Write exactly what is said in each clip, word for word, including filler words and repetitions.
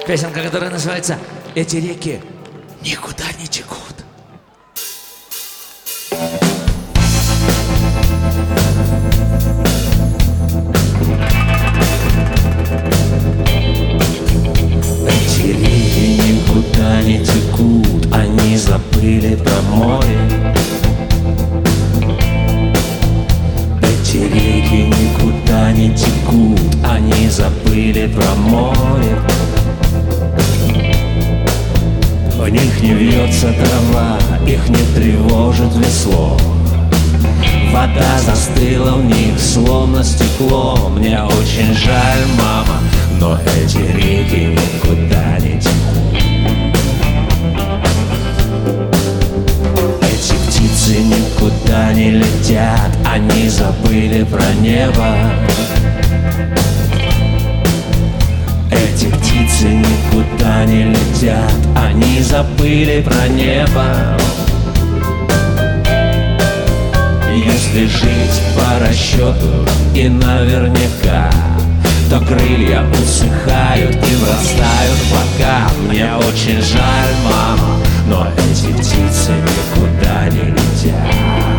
Песенка, которая называется «Эти реки никуда не текут». Эти реки никуда не текут, они забыли про море. Эти реки никуда не текут, они забыли про море. В них не вьется трава, их не тревожит весло. Вода застыла в них, словно стекло. Мне очень жаль, мама, но эти реки никуда не текут. Эти птицы никуда не летят, они забыли про небо. Эти птицы никуда не летят, они забыли про небо. Если жить по расчету и наверняка, то крылья усыхают и врастают в бока. Мне очень жаль, мама, но эти птицы никуда не летят.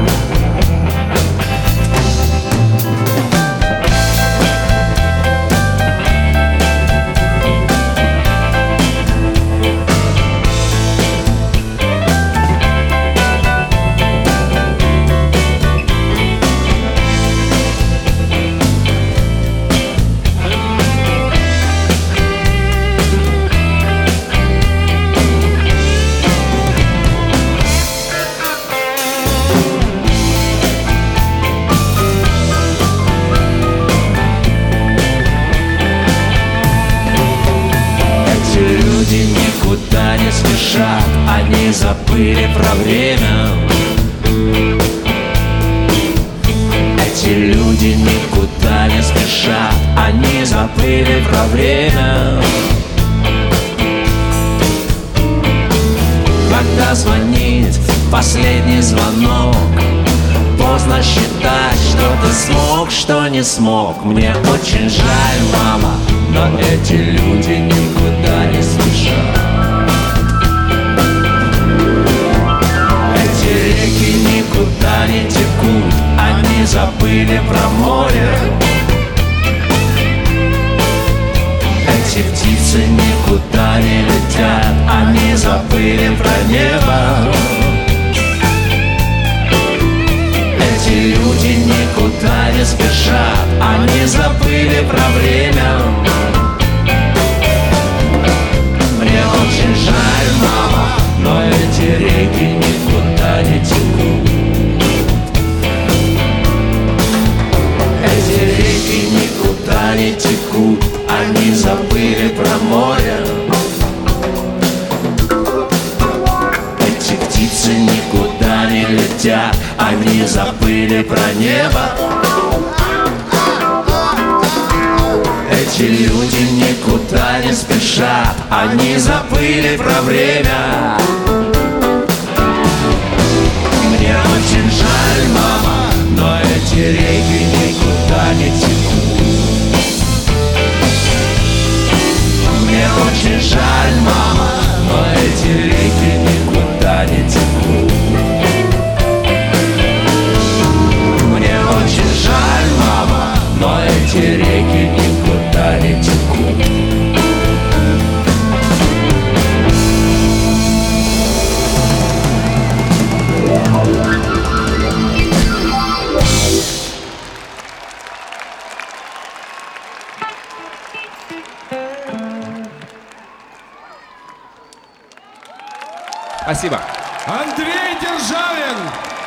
Никуда не спешат, они забыли про время. Эти люди никуда не спешат, они забыли про время. Когда звонит последний звонок, поздно считать, что ты смог, что не смог. Мне очень жаль, мама, но эти люди никуда не спешат. Эти реки никуда не текут, они забыли про море. Эти птицы никуда не летят, они забыли про небо. Эти люди никуда не спешат, они забыли про время. Мне очень жаль, мама, но эти реки никуда не текут. Эти реки никуда не текут, они забыли про море. Эти птицы никуда не летят, они забыли про небо. Эти люди никуда не спешат, они забыли про время. Мне очень жаль, мама, но эти реки никуда не текут. Мне очень жаль, мама, но эти реки никуда не текут. Мне очень жаль, мама, но эти реки никуда не текут. Спасибо. Андрей Державин!